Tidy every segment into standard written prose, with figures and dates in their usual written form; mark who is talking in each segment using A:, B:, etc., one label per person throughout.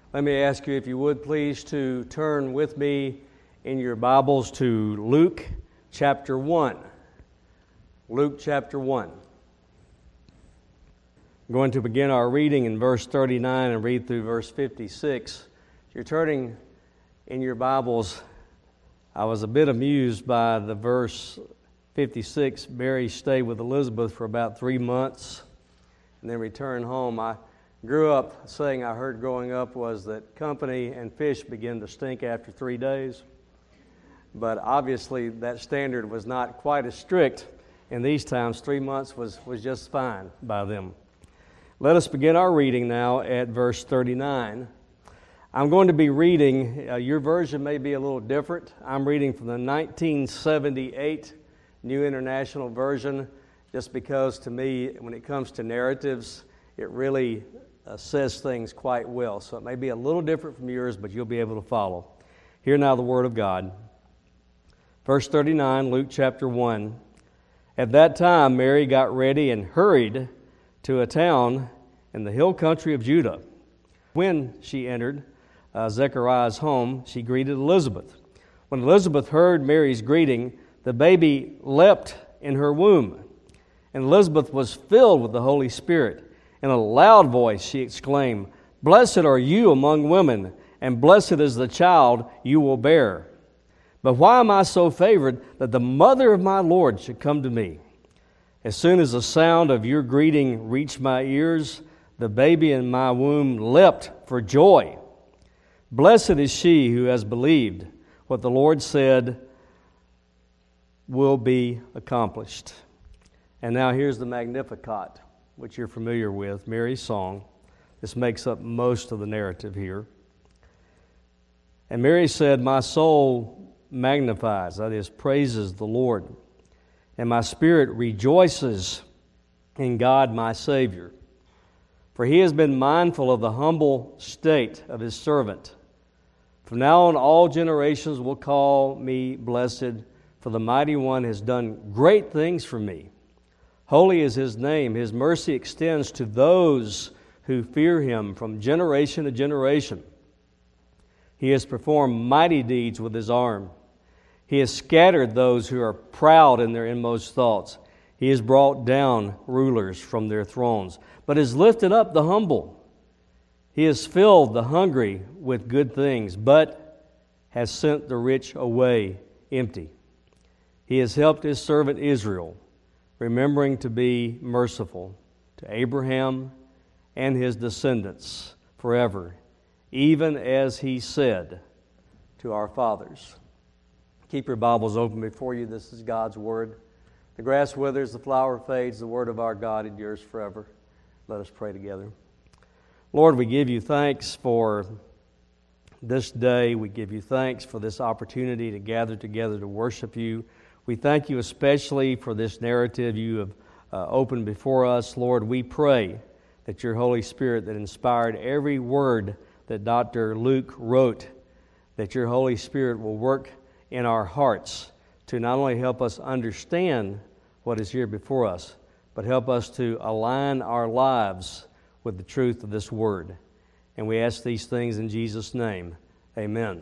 A: Let me ask you, if you would please, to turn with me in your Bibles to Luke chapter 1. Luke chapter 1. I'm going to begin our reading in verse 39 and read through verse 56. If you're turning in your Bibles, I was a bit amused by the verse 56. Mary stayed with Elizabeth for about 3 months and then returned home. I grew up saying I heard growing up was that company and fish begin to stink after 3 days. But obviously that standard was not quite as strict in these times. 3 months was just fine by them. Let us begin our reading now at verse 39. I'm going to be reading, your version may be a little different. I'm reading from the 1978 New International Version, just because to me, when it comes to narratives, it really says things quite well. So it may be a little different from yours, but you'll be able to follow. Hear now the Word of God. Verse 39, Luke chapter 1. At that time, Mary got ready and hurried to a town in the hill country of Judah. When she entered Zechariah's home, she greeted Elizabeth. When Elizabeth heard Mary's greeting, the baby leapt in her womb, and Elizabeth was filled with the Holy Spirit. In a loud voice she exclaimed, "Blessed are you among women, and blessed is the child you will bear. But why am I so favored that the mother of my Lord should come to me? As soon as the sound of your greeting reached my ears, the baby in my womb leapt for joy. Blessed is she who has believed what the Lord said will be accomplished." And now here's the Magnificat, which you're familiar with, Mary's song. This makes up most of the narrative here. And Mary said, "My soul magnifies," that is, praises the Lord, "and my spirit rejoices in God my Savior. For he has been mindful of the humble state of his servant. From now on all generations will call me blessed, for the Mighty One has done great things for me. Holy is his name. His mercy extends to those who fear him from generation to generation. He has performed mighty deeds with his arm. He has scattered those who are proud in their inmost thoughts. He has brought down rulers from their thrones, but has lifted up the humble. He has filled the hungry with good things, but has sent the rich away empty. He has helped his servant Israel, remembering to be merciful to Abraham and his descendants forever, even as he said to our fathers." Keep your Bibles open before you. This is God's Word. The grass withers, the flower fades, the Word of our God endures forever. Let us pray together. Lord, we give you thanks for this day. We give you thanks for this opportunity to gather together to worship you. We thank you especially for this narrative you have opened before us. Lord, we pray that your Holy Spirit that inspired every word that Dr. Luke wrote, that your Holy Spirit will work in our hearts to not only help us understand what is here before us, but help us to align our lives with the truth of this word. And we ask these things in Jesus' name. Amen.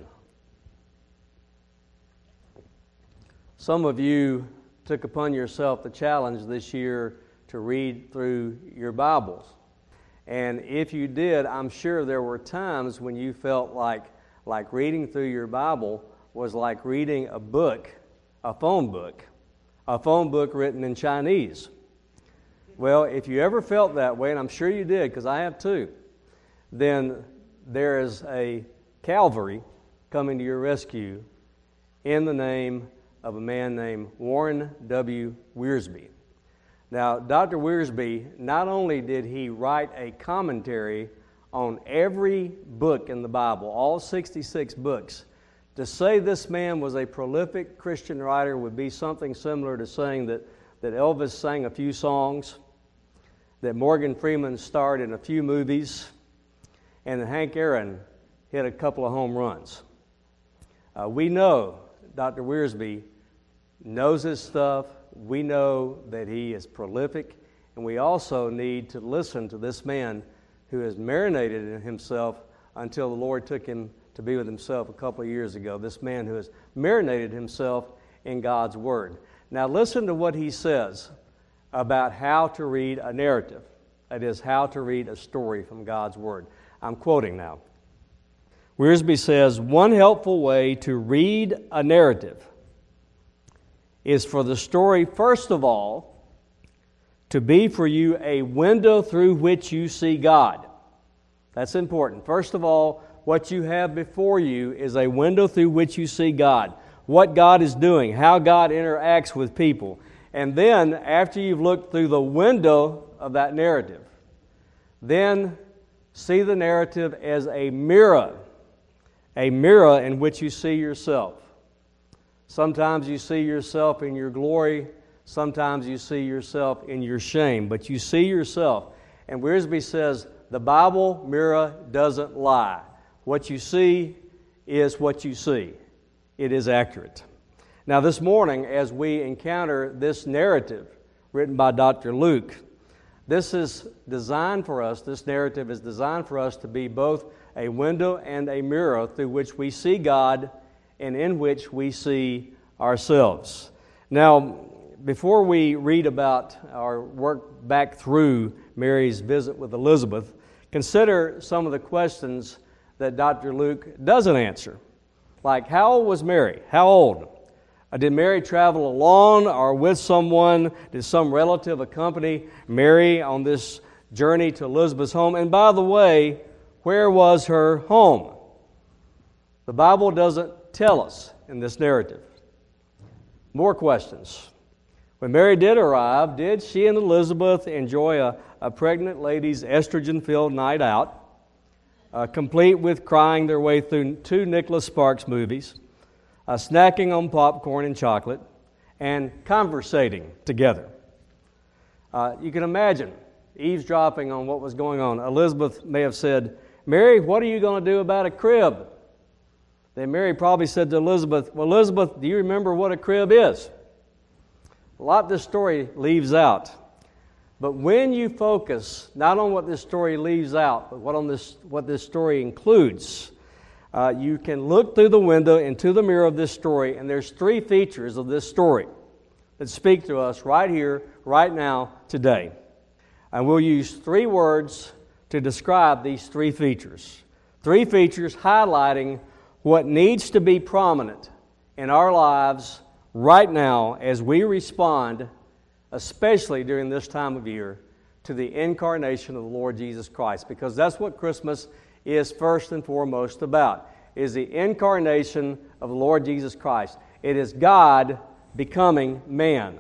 A: Some of you took upon yourself the challenge this year to read through your Bibles. And if you did, I'm sure there were times when you felt like reading through your Bible was like reading a book, a phone book written in Chinese. Well, if you ever felt that way, and I'm sure you did, because I have too, then there is a Calvary coming to your rescue in the name of a man named Warren W. Wiersbe. Now, Dr. Wiersbe, not only did he write a commentary on every book in the Bible, all 66 books. To say this man was a prolific Christian writer would be something similar to saying that Elvis sang a few songs, that Morgan Freeman starred in a few movies, and that Hank Aaron hit a couple of home runs. We know Dr. Wiersbe knows his stuff. We know that he is prolific, and we also need to listen to this man who has marinated in himself until the Lord took him to be with himself a couple of years ago, this man who has marinated himself in God's Word. Now listen to what he says about how to read a narrative. That is, how to read a story from God's Word. I'm quoting now. Wiersbe says, one helpful way to read a narrative is for the story, first of all, to be for you a window through which you see God. That's important. First of all, what you have before you is a window through which you see God, what God is doing, how God interacts with people. And then, after you've looked through the window of that narrative, then see the narrative as a mirror in which you see yourself. Sometimes you see yourself in your glory, sometimes you see yourself in your shame, but you see yourself. And Wiersbe says, the Bible mirror doesn't lie. What you see is what you see. It is accurate. Now this morning, as we encounter this narrative written by Dr. Luke, this is designed for us, this narrative is designed for us to be both a window and a mirror through which we see God and in which we see ourselves. Now, before we read about or work back through Mary's visit with Elizabeth, consider some of the questions that Dr. Luke doesn't answer. Like, how old was Mary? How old? Did Mary travel alone or with someone? Did some relative accompany Mary on this journey to Elizabeth's home? And by the way, where was her home? The Bible doesn't tell us in this narrative. More questions. When Mary did arrive, did she and Elizabeth enjoy a pregnant lady's estrogen-filled night out, complete with crying their way through 2 Nicholas Sparks movies, snacking on popcorn and chocolate, and conversating together? You can imagine eavesdropping on what was going on. Elizabeth may have said, Mary, what are you going to do about a crib? Then Mary probably said to Elizabeth, well, Elizabeth, do you remember what a crib is? A lot this story leaves out. But when you focus not on what this story leaves out, but what this story includes, you can look through the window into the mirror of this story, and there's 3 features of this story that speak to us right here, right now, today. And we'll use 3 words to describe these 3 features. 3 features highlighting what needs to be prominent in our lives right now as we respond, especially during this time of year, to the incarnation of the Lord Jesus Christ. Because that's what Christmas is first and foremost about, is the incarnation of the Lord Jesus Christ. It is God becoming man.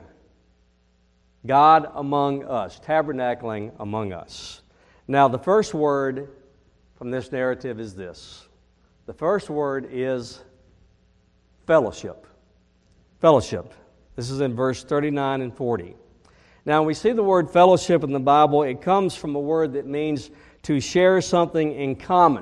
A: God among us, tabernacling among us. Now, the first word from this narrative is this. The first word is fellowship. Fellowship. This is in verse 39 and 40. Now, when we see the word fellowship in the Bible, it comes from a word that means to share something in common.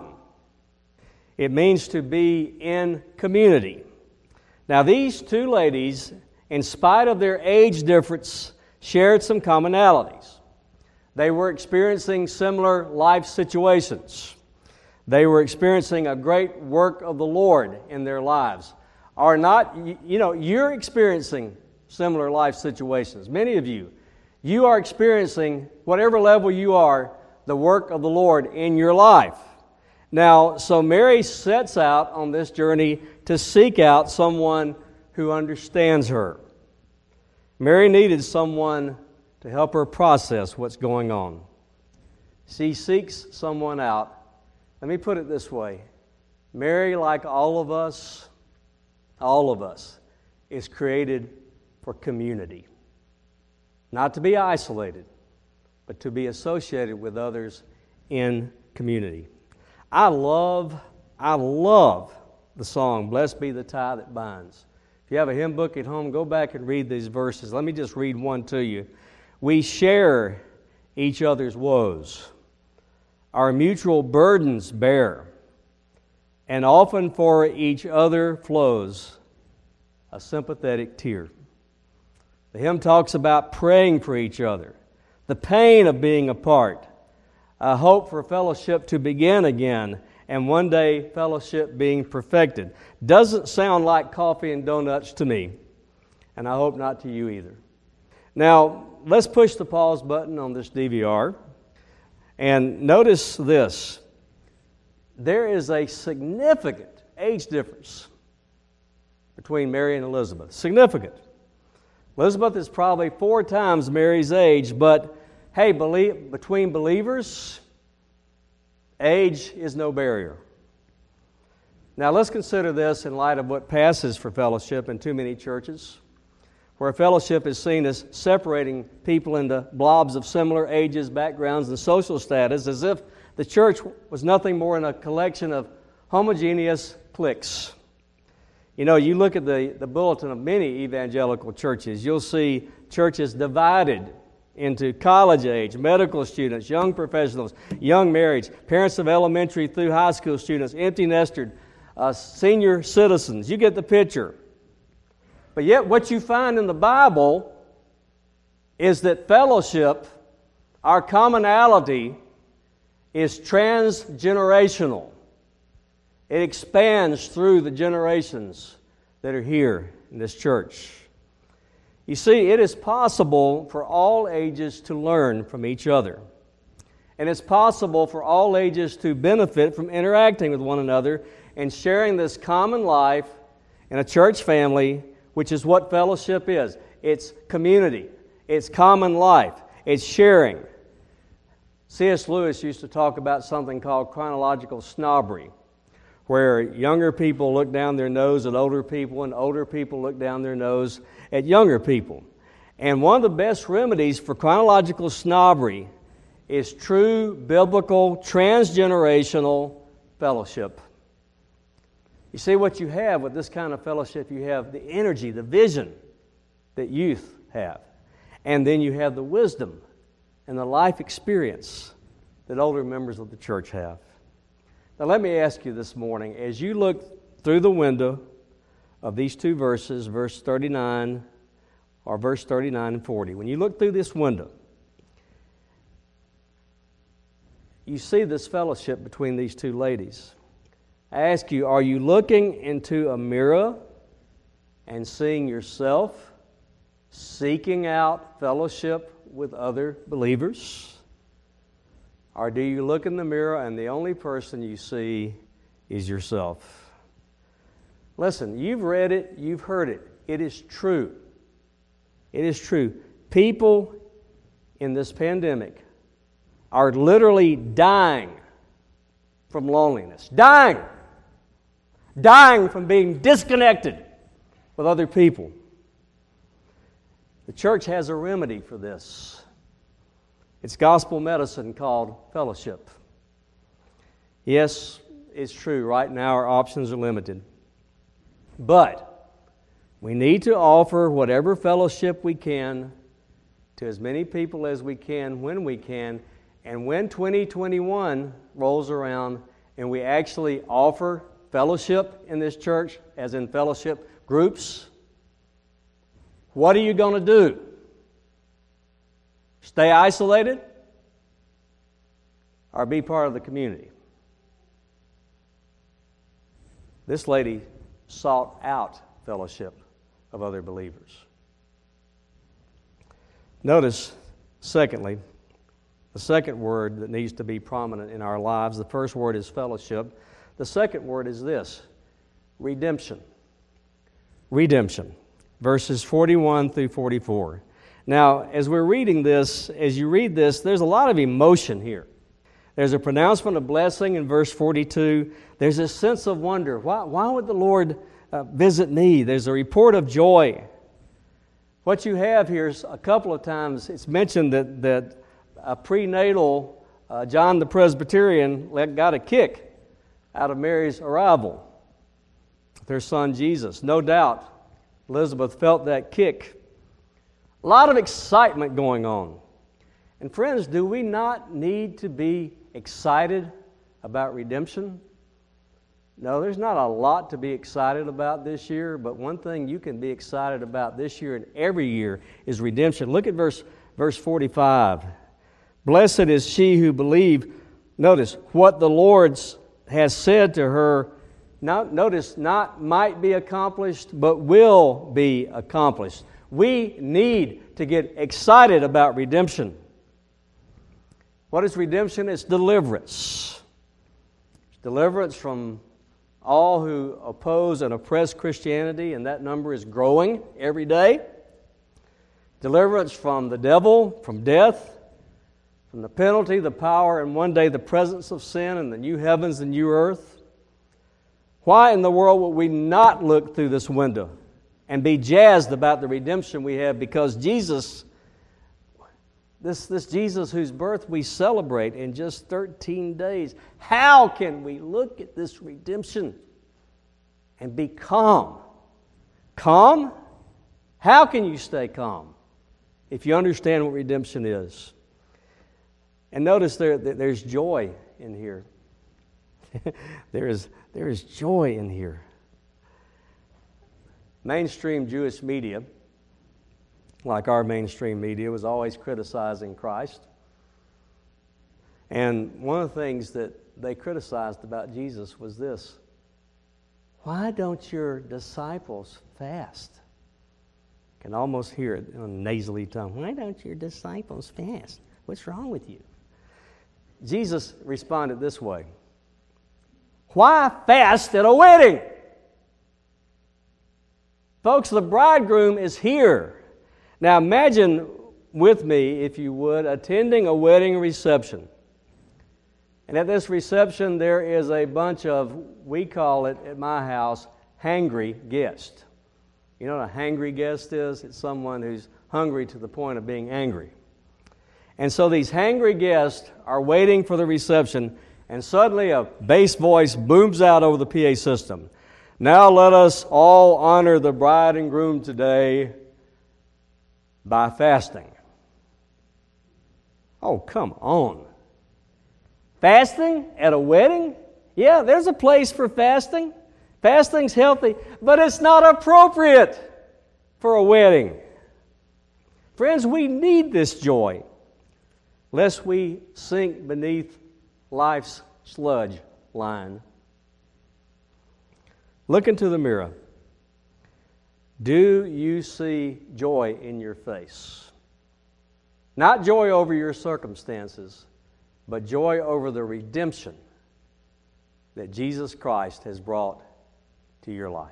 A: It means to be in community. Now, these 2 ladies, in spite of their age difference, shared some commonalities. They were experiencing similar life situations. They were experiencing a great work of the Lord in their lives. Are not, you're experiencing similar life situations. Many of you are experiencing, whatever level you are, the work of the Lord in your life. Now, so Mary sets out on this journey to seek out someone who understands her. Mary needed someone to help her process what's going on. She seeks someone out. Let me put it this way. Mary, like all of us, is created for community. Not to be isolated, but to be associated with others in community. I love the song, Blessed Be the Tie That Binds. If you have a hymn book at home, go back and read these verses. Let me just read one to you. We share each other's woes, our mutual burdens bear, and often for each other flows a sympathetic tear. The hymn talks about praying for each other, the pain of being apart, a hope for fellowship to begin again, and one day fellowship being perfected. Doesn't sound like coffee and donuts to me, and I hope not to you either. Now, let's push the pause button on this DVR, and notice this. There is a significant age difference between Mary and Elizabeth. Significant. Elizabeth is probably 4 times Mary's age, but hey, between believers, age is no barrier. Now let's consider this in light of what passes for fellowship in too many churches, where fellowship is seen as separating people into blobs of similar ages, backgrounds, and social status, as if the church was nothing more than a collection of homogeneous cliques. You know, you look at the bulletin of many evangelical churches, you'll see churches divided into college age, medical students, young professionals, young marrieds, parents of elementary through high school students, empty nestered, senior citizens. You get the picture. But yet what you find in the Bible is that fellowship, our commonality, is transgenerational. It expands through the generations that are here in this church. You see, it is possible for all ages to learn from each other. And it's possible for all ages to benefit from interacting with one another and sharing this common life in a church family, which is what fellowship is. It's community. It's common life. It's sharing. C.S. Lewis used to talk about something called chronological snobbery, where younger people look down their nose at older people and older people look down their nose at younger people. And one of the best remedies for chronological snobbery is true biblical transgenerational fellowship. You see, what you have with this kind of fellowship, you have the energy, the vision that youth have. And then you have the wisdom and the life experience that older members of the church have. Now let me ask you this morning, as you look through the window of these 2 verses, verse 39 or verse 39 and 40, when you look through this window, you see this fellowship between these 2 ladies. I ask you, are you looking into a mirror and seeing yourself seeking out fellowship with other believers? Or do you look in the mirror and the only person you see is yourself? Listen, you've read it, you've heard it. It is true. It is true. People in this pandemic are literally dying from loneliness. Dying from being disconnected with other people. The church has a remedy for this. It's gospel medicine called fellowship. Yes, it's true. Right now our options are limited. But we need to offer whatever fellowship we can to as many people as we can when we can. And when 2021 rolls around and we actually offer fellowship in this church, as in fellowship groups, what are you going to do? Stay isolated or be part of the community? This lady sought out fellowship of other believers. Notice, secondly, the second word that needs to be prominent in our lives. The first word is fellowship. The second word is this: redemption. Redemption. Verses 41 through 44. Now, as we're reading this, as you read this, there's a lot of emotion here. There's a pronouncement of blessing in verse 42. There's a sense of wonder. Why would the Lord visit me? There's a report of joy. What you have here is a couple of times it's mentioned that a prenatal John the Presbyterian got a kick out of Mary's arrival with her son Jesus. No doubt Elizabeth felt that kick. A lot of excitement going on. And friends, do we not need to be excited about redemption? No, there's not a lot to be excited about this year, but one thing you can be excited about this year and every year is redemption. Look at verse 45. Blessed is she who believed, notice, what the Lord has said to her, now, notice, not might be accomplished, but will be accomplished. We need to get excited about redemption. What is redemption? It's deliverance. It's deliverance from all who oppose and oppress Christianity, and that number is growing every day. Deliverance from the devil, from death, from the penalty, the power, and one day the presence of sin and the new heavens and new earth. Why in the world would we not look through this window and be jazzed about the redemption we have? Because Jesus, this Jesus whose birth we celebrate in just 13 days, how can we look at this redemption and be calm? Calm? How can you stay calm if you understand what redemption is? And notice there's joy in here. There is joy in here. Mainstream Jewish media, like our mainstream media, was always criticizing Christ. And one of the things that they criticized about Jesus was this: why don't your disciples fast? I can almost hear it in a nasally tone. Why don't your disciples fast? What's wrong with you? Jesus responded this way: why fast at a wedding? Folks, the bridegroom is here. Now imagine with me, if you would, attending a wedding reception. And at this reception there is a bunch of, we call it at my house, hangry guests. You know what a hangry guest is? It's someone who's hungry to the point of being angry. And so these hangry guests are waiting for the reception, and suddenly a bass voice booms out over the PA system. Now let us all honor the bride and groom today by fasting. Oh, come on. Fasting at a wedding? Yeah, there's a place for fasting. Fasting's healthy, but it's not appropriate for a wedding. Friends, we need this joy, lest we sink beneath life's sludge line. Look into the mirror. Do you see joy in your face? Not joy over your circumstances, but joy over the redemption that Jesus Christ has brought to your life.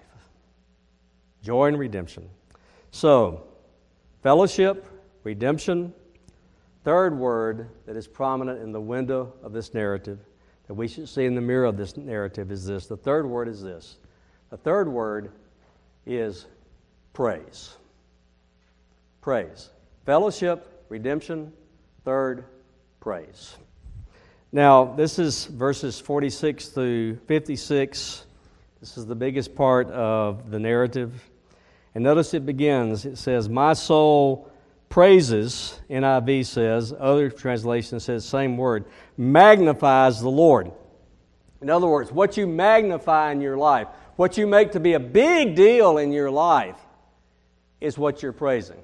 A: Joy and redemption. So, fellowship, redemption. Third word that is prominent in the window of this narrative, that we should see in the mirror of this narrative, is this. The third word is this. The third word is praise. Praise. Fellowship, redemption. Third, praise. Now, this is verses 46 through 56. This is the biggest part of the narrative. And notice it begins. It says, my soul praises, NIV says, other translation says same word, magnifies the Lord. In other words, what you magnify in your life, what you make to be a big deal in your life, is what you're praising.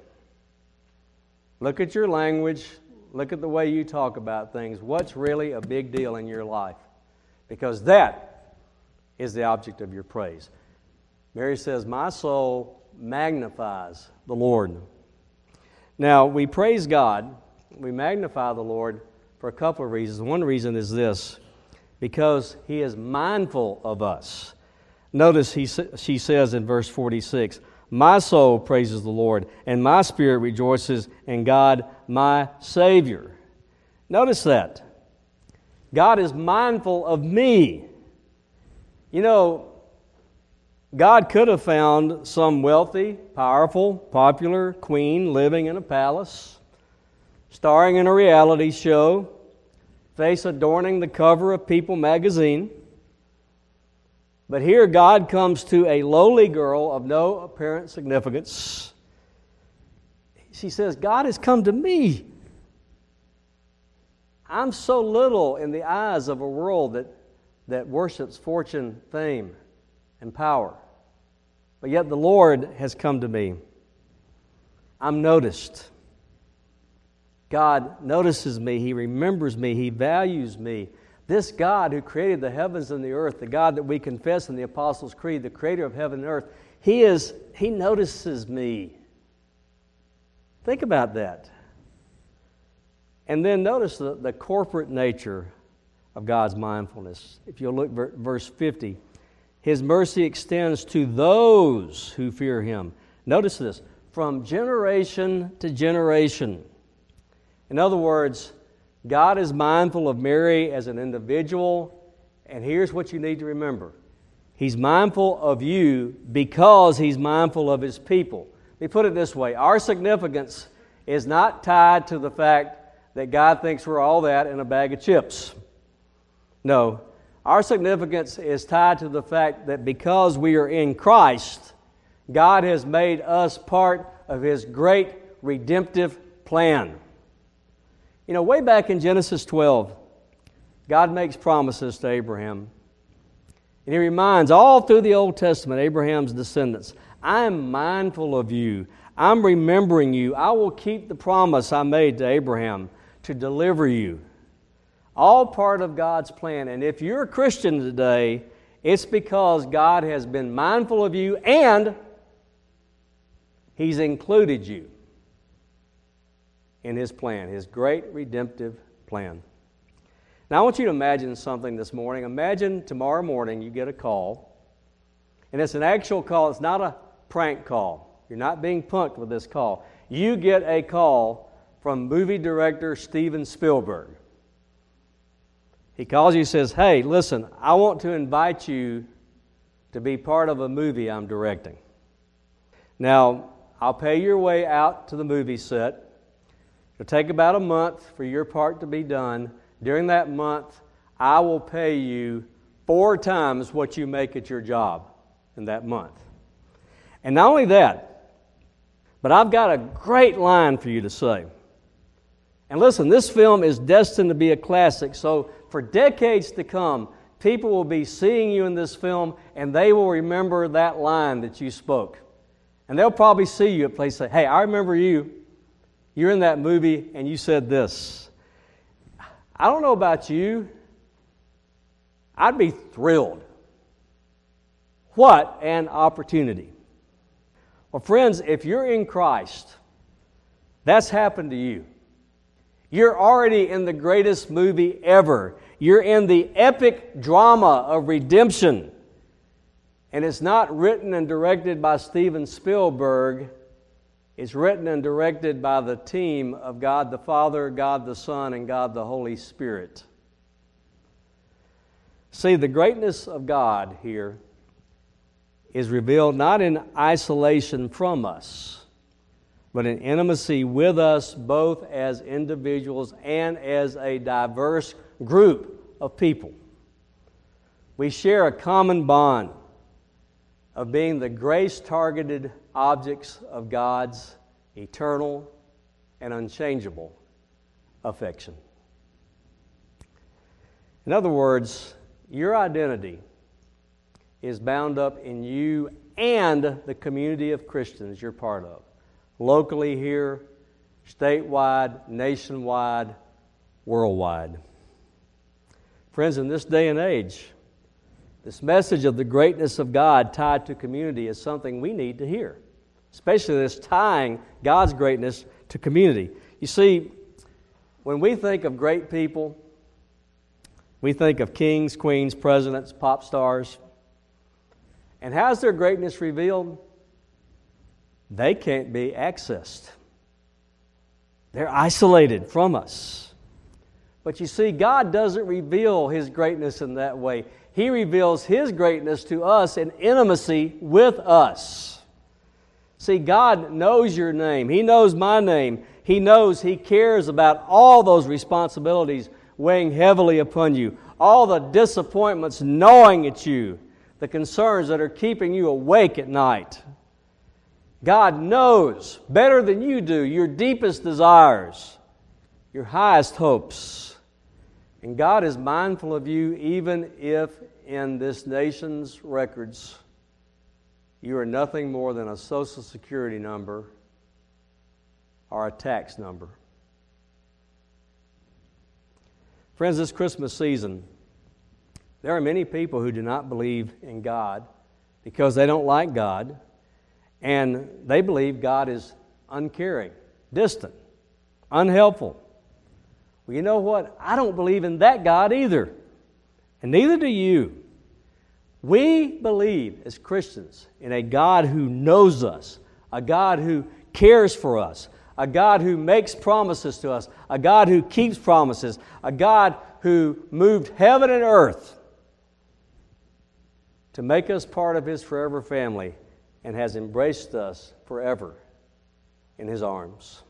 A: Look at your language. Look at the way you talk about things. What's really a big deal in your life? Because that is the object of your praise. Mary says, my soul magnifies the Lord. Now, we praise God, we magnify the Lord for a couple of reasons. One reason is this: because He is mindful of us. Notice she says in verse 46, my soul praises the Lord, and my spirit rejoices in God, my Savior. Notice that. God is mindful of me. You know, God could have found some wealthy, powerful, popular queen living in a palace, starring in a reality show, face adorning the cover of People magazine. But here God comes to a lowly girl of no apparent significance. She says, God has come to me. I'm so little in the eyes of a world that worships fortune, fame, and power. But yet the Lord has come to me. I'm noticed. God notices me. He remembers me. He values me. This God who created the heavens and the earth, the God that we confess in the Apostles' Creed, the creator of heaven and earth, He notices me. Think about that. And then notice the corporate nature of God's mindfulness. If you'll look at verse 50, His mercy extends to those who fear Him. Notice this, from generation to generation. In other words, God is mindful of Mary as an individual, and here's what you need to remember. He's mindful of you because He's mindful of His people. Let me put it this way. Our significance is not tied to the fact that God thinks we're all that in a bag of chips. No, our significance is tied to the fact that because we are in Christ, God has made us part of His great redemptive plan. You know, way back in Genesis 12, God makes promises to Abraham. And He reminds all through the Old Testament, Abraham's descendants, I am mindful of you. I'm remembering you. I will keep the promise I made to Abraham to deliver you. All part of God's plan. And if you're a Christian today, it's because God has been mindful of you and He's included you in His plan, His great redemptive plan. Now I want you to imagine something this morning. Imagine tomorrow morning you get a call, and it's an actual call. It's not a prank call. You're not being punked with this call. You get a call from movie director Steven Spielberg. He calls you and says, hey, listen, I want to invite you to be part of a movie I'm directing. Now, I'll pay your way out to the movie set. It'll take about a month for your part to be done. During that month, I will pay you 4 times what you make at your job in that month. And not only that, but I've got a great line for you to say. And listen, this film is destined to be a classic, so for decades to come, people will be seeing you in this film, and they will remember that line that you spoke. And they'll probably see you at places and say, hey, I remember you. You're in that movie, and you said this. I don't know about you. I'd be thrilled. What an opportunity. Well, friends, if you're in Christ, that's happened to you. You're already in the greatest movie ever. You're in the epic drama of redemption. And it's not written and directed by Steven Spielberg. It's written and directed by the team of God the Father, God the Son, and God the Holy Spirit. See, the greatness of God here is revealed not in isolation from us, but in intimacy with us both as individuals and as a diverse group of people. We share a common bond of being the grace-targeted objects of God's eternal and unchangeable affection. In other words, your identity is bound up in you and the community of Christians you're part of. Locally here, statewide, nationwide, worldwide. Friends, in this day and age, this message of the greatness of God tied to community is something we need to hear, especially this tying God's greatness to community. You see, when we think of great people, we think of kings, queens, presidents, pop stars. And how's their greatness revealed? They can't be accessed. They're isolated from us. But you see, God doesn't reveal His greatness in that way. He reveals His greatness to us in intimacy with us. See, God knows your name. He knows my name. He knows He cares about all those responsibilities weighing heavily upon you, all the disappointments gnawing at you, the concerns that are keeping you awake at night. God knows better than you do your deepest desires, your highest hopes. And God is mindful of you even if in this nation's records you are nothing more than a Social Security number or a tax number. Friends, this Christmas season, There are many people who do not believe in God because they don't like God, and they believe God is uncaring, distant, unhelpful. Well, you know what? I don't believe in that God either, and neither do you. We believe as Christians in a God who knows us, a God who cares for us, a God who makes promises to us, a God who keeps promises, a God who moved heaven and earth to make us part of His forever family and has embraced us forever in His arms.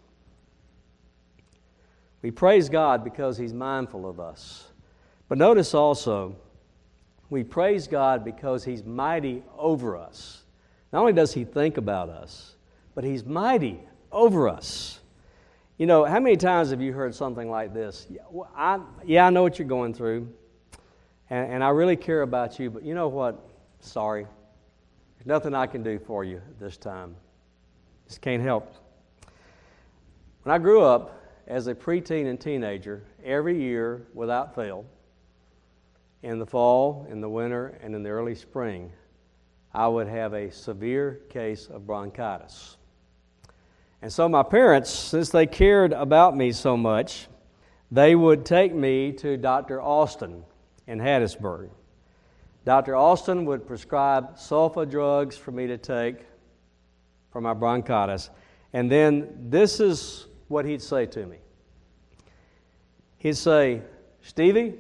A: We praise God because He's mindful of us. But notice also, we praise God because He's mighty over us. Not only does He think about us, but He's mighty over us. You know, how many times have you heard something like this? I know what you're going through, and I really care about you, but you know what? Sorry. There's nothing I can do for you this time. Just can't help. When I grew up as a preteen and teenager, every year without fail, in the fall, in the winter, and in the early spring, I would have a severe case of bronchitis. And so my parents, since they cared about me so much, they would take me to Dr. Austin in Hattiesburg. Dr. Austin would prescribe sulfa drugs for me to take for my bronchitis. And then this is what he'd say to me. He'd say, "Stevie,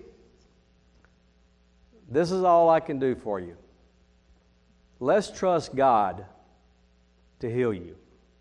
A: this is all I can do for you. Let's trust God to heal you."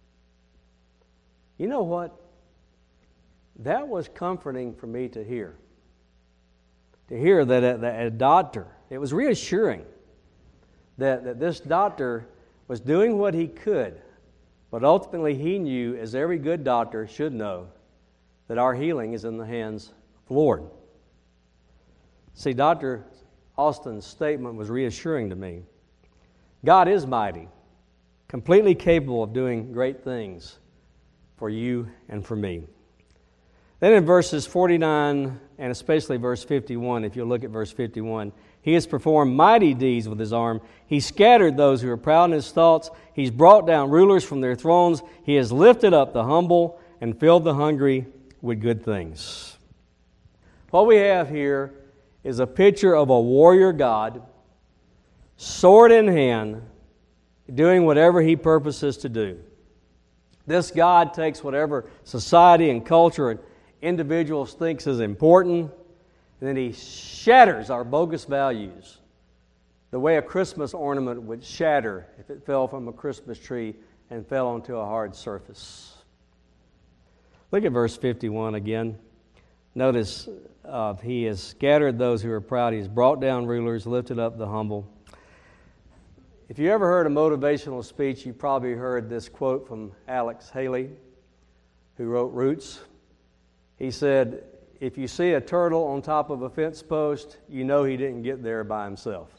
A: You know what? That was comforting for me to hear. To hear that a doctor, it was reassuring that this doctor was doing what he could, but ultimately he knew, as every good doctor should know, that our healing is in the hands of the Lord. See, Dr. Austin's statement was reassuring to me. God is mighty, completely capable of doing great things for you and for me. Then in verses 49 and especially verse 51, if you look at verse 51, He has performed mighty deeds with His arm. He scattered those who are proud in His thoughts. He's brought down rulers from their thrones. He has lifted up the humble and filled the hungry with good things. What we have here is a picture of a warrior God, sword in hand, doing whatever He purposes to do. This God takes whatever society and culture and individuals thinks is important, and then He shatters our bogus values the way a Christmas ornament would shatter if it fell from a Christmas tree and fell onto a hard surface. Look at verse 51 again. Notice He has scattered those who are proud. He has brought down rulers, lifted up the humble. If you ever heard a motivational speech, you probably heard this quote from Alex Haley, who wrote Roots. He said, "If you see a turtle on top of a fence post, you know he didn't get there by himself."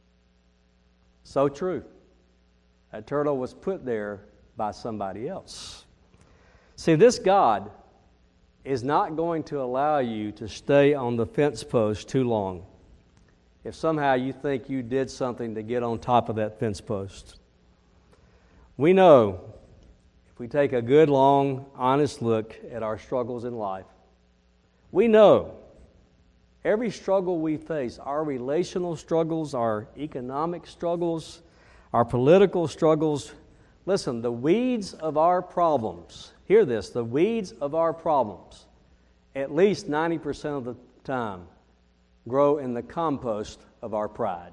A: So true. That turtle was put there by somebody else. See, this God is not going to allow you to stay on the fence post too long if somehow you think you did something to get on top of that fence post. We know, if we take a good, long, honest look at our struggles in life, we know every struggle we face, our relational struggles, our economic struggles, our political struggles, listen, the weeds of our problems, hear this, the weeds of our problems, at least 90% of the time, grow in the compost of our pride.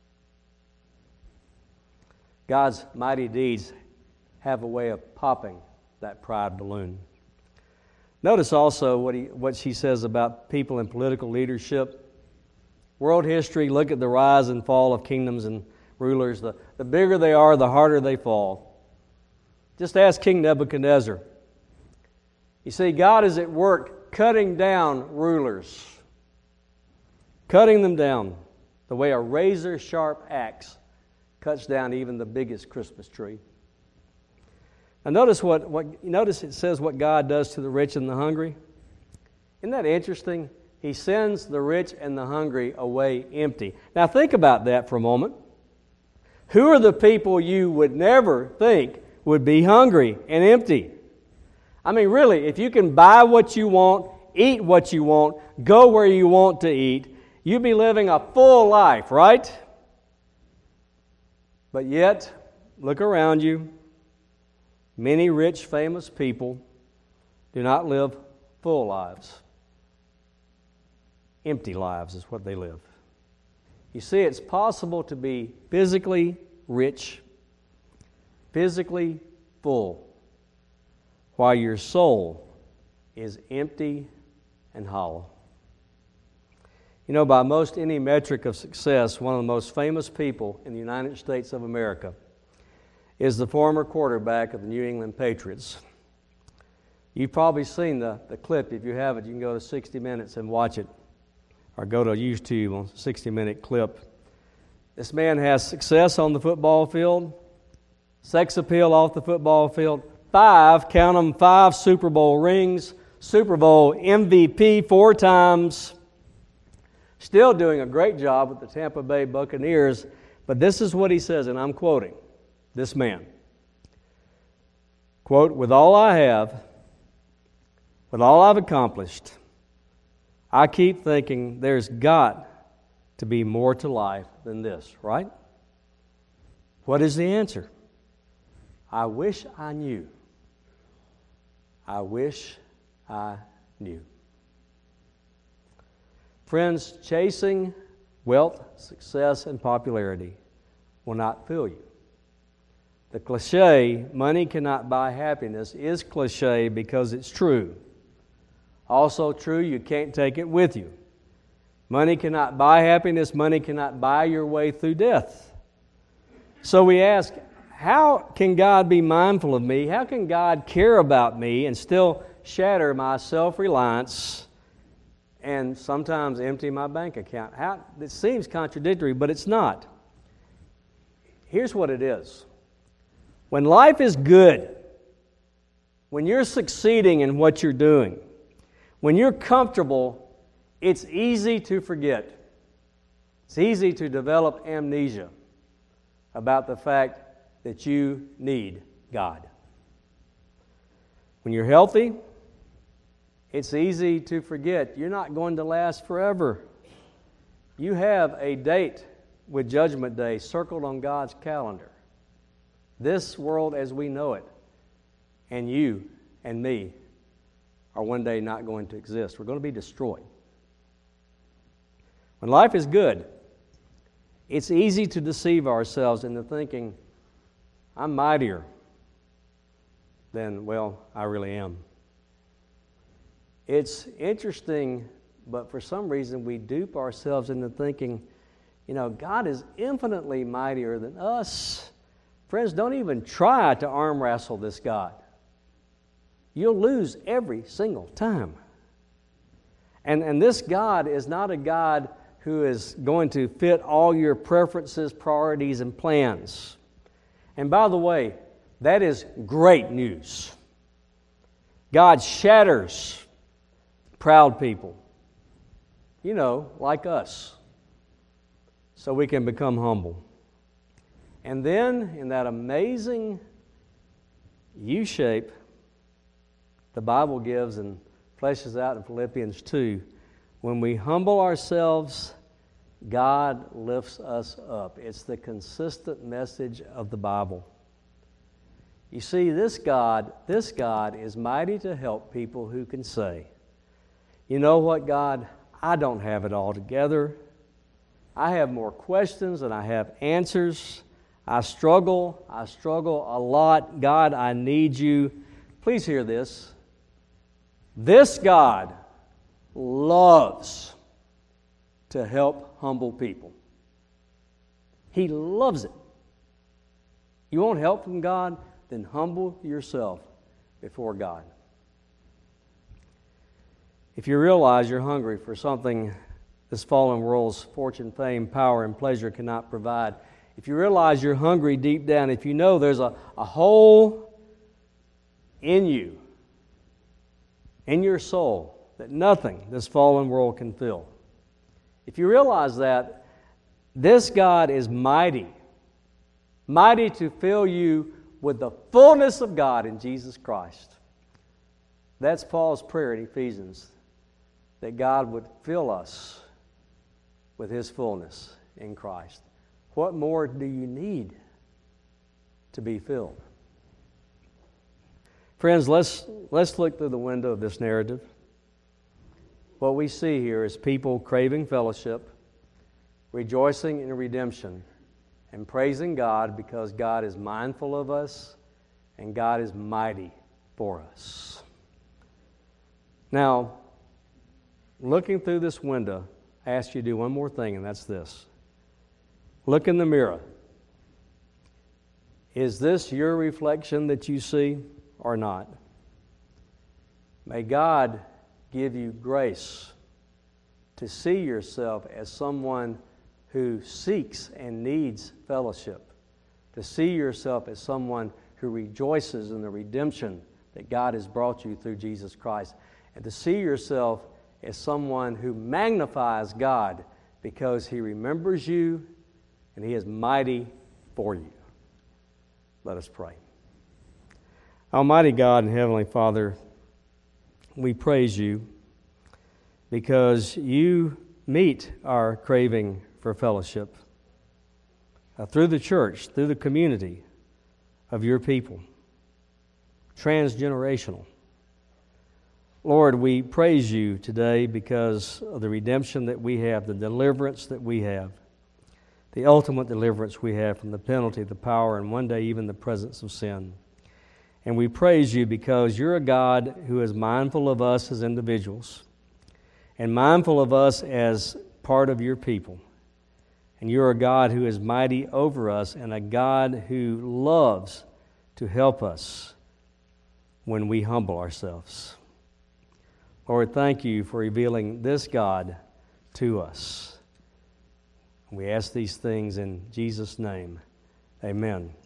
A: God's mighty deeds have a way of popping that pride balloon. Notice also what she says about people in political leadership. World history, look at the rise and fall of kingdoms and rulers. The bigger they are, the harder they fall. Just ask King Nebuchadnezzar. You see, God is at work cutting down rulers. Cutting them down the way a razor-sharp axe cuts down even the biggest Christmas tree. Now notice it says what God does to the rich and the hungry. Isn't that interesting? He sends the rich and the hungry away empty. Now think about that for a moment. Who are the people you would never think would be hungry and empty? I mean, really, if you can buy what you want, eat what you want, go where you want to eat, you'd be living a full life, right? But yet, look around you. Many rich, famous people do not live full lives. Empty lives is what they live. You see, it's possible to be physically rich, physically full, while your soul is empty and hollow. You know, by most any metric of success, one of the most famous people in the United States of America is the former quarterback of the New England Patriots. You've probably seen the clip. If you haven't, you can go to 60 Minutes and watch it, or go to YouTube on a 60-minute clip. This man has success on the football field, sex appeal off the football field, 5 Super Bowl rings, Super Bowl MVP 4 times, still doing a great job with the Tampa Bay Buccaneers. But this is what he says, and I'm quoting this man. Quote, "With all I have, with all I've accomplished, I keep thinking there's got to be more to life than this," right? What is the answer? I wish I knew. I wish I knew. Friends, chasing wealth, success, and popularity will not fill you. The cliche, money cannot buy happiness, is cliche because it's true. Also true, you can't take it with you. Money cannot buy happiness. Money cannot buy your way through death. So we ask, how can God be mindful of me? How can God care about me and still shatter my self-reliance and sometimes empty my bank account? It seems contradictory, but it's not. Here's what it is. When life is good, when you're succeeding in what you're doing, when you're comfortable, it's easy to forget. It's easy to develop amnesia about the fact that you need God. When you're healthy, it's easy to forget you're not going to last forever. You have a date with Judgment Day circled on God's calendar. This world as we know it, and you and me, are one day not going to exist. We're going to be destroyed. When life is good, it's easy to deceive ourselves into thinking, I'm mightier than, well, I really am. It's interesting, but for some reason we dupe ourselves into thinking, God is infinitely mightier than us. Friends, don't even try to arm wrestle this God. You'll lose every single time. And this God is not a God who is going to fit all your preferences, priorities, and plans. And by the way, that is great news. God shatters proud people, like us, so we can become humble. And then, in that amazing U-shape, the Bible gives and fleshes out in Philippians 2, when we humble ourselves, God lifts us up. It's the consistent message of the Bible. You see, this God is mighty to help people who can say, you know what, God, I don't have it all together. I have more questions than I have answers. I struggle a lot. God, I need you. Please hear this. This God loves to help humble people. He loves it. You want help from God? Then humble yourself before God. If you realize you're hungry for something this fallen world's fortune, fame, power, and pleasure cannot provide, if you realize you're hungry deep down, if you know there's a hole in you, in your soul, that nothing this fallen world can fill. If you realize that, this God is mighty, mighty to fill you with the fullness of God in Jesus Christ. That's Paul's prayer in Ephesians, that God would fill us with His fullness in Christ. What more do you need to be filled? Friends, let's look through the window of this narrative. What we see here is people craving fellowship, rejoicing in redemption, and praising God because God is mindful of us and God is mighty for us. Now, looking through this window, I ask you to do one more thing, and that's this. Look in the mirror. Is this your reflection that you see or not? May God give you grace to see yourself as someone who seeks and needs fellowship, to see yourself as someone who rejoices in the redemption that God has brought you through Jesus Christ, and to see yourself as someone who magnifies God because He remembers you and He is mighty for you. Let us pray. Almighty God and Heavenly Father, we praise You because You meet our craving for fellowship through the church, through the community of Your people, transgenerational. Lord, we praise You today because of the redemption that we have, the deliverance that we have, the ultimate deliverance we have from the penalty, the power, and one day even the presence of sin. And we praise You because You're a God who is mindful of us as individuals and mindful of us as part of Your people. And You're a God who is mighty over us and a God who loves to help us when we humble ourselves. Lord, thank You for revealing this God to us. We ask these things in Jesus' name. Amen.